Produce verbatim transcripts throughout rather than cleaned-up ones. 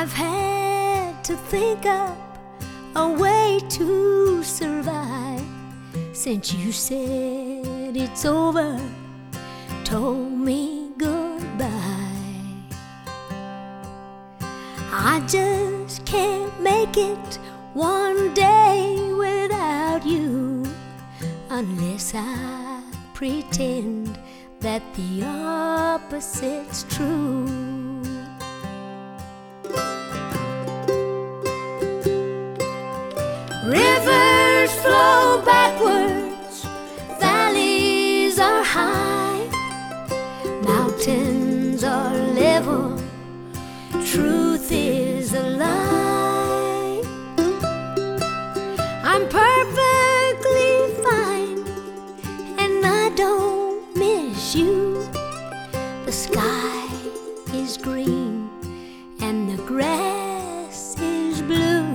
I've had to think up a way to survive since you said it's over, told me goodbye. I just can't make it one day without you, unless I pretend that the opposite's true. Rivers flow backwards, valleys are high, mountains are level, truth is a lie. I'm perfectly fine, and I don't miss you. The sky is green, and the grass is blue.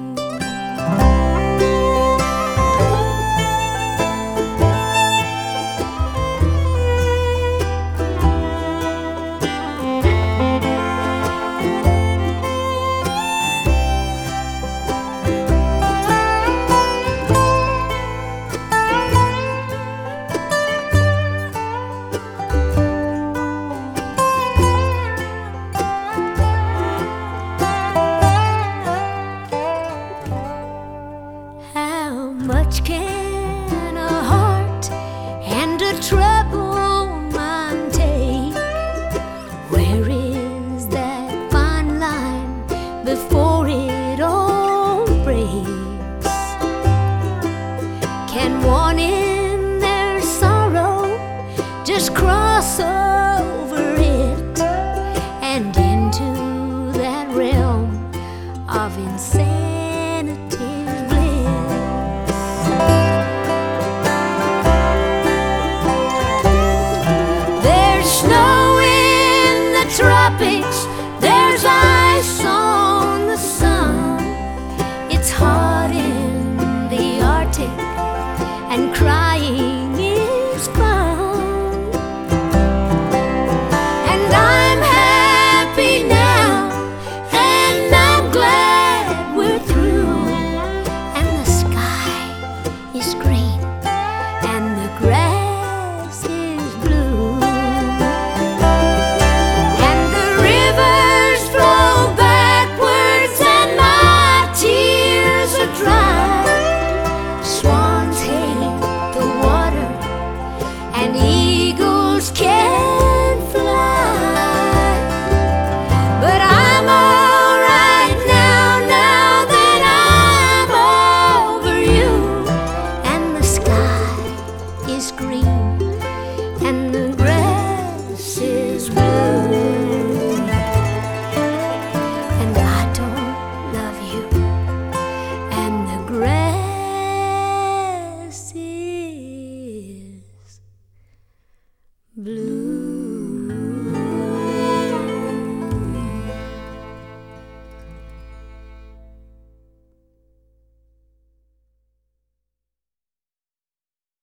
How much can a heart and a troubled mind take? Where is that fine line before it all breaks? Can one in their sorrow just cross over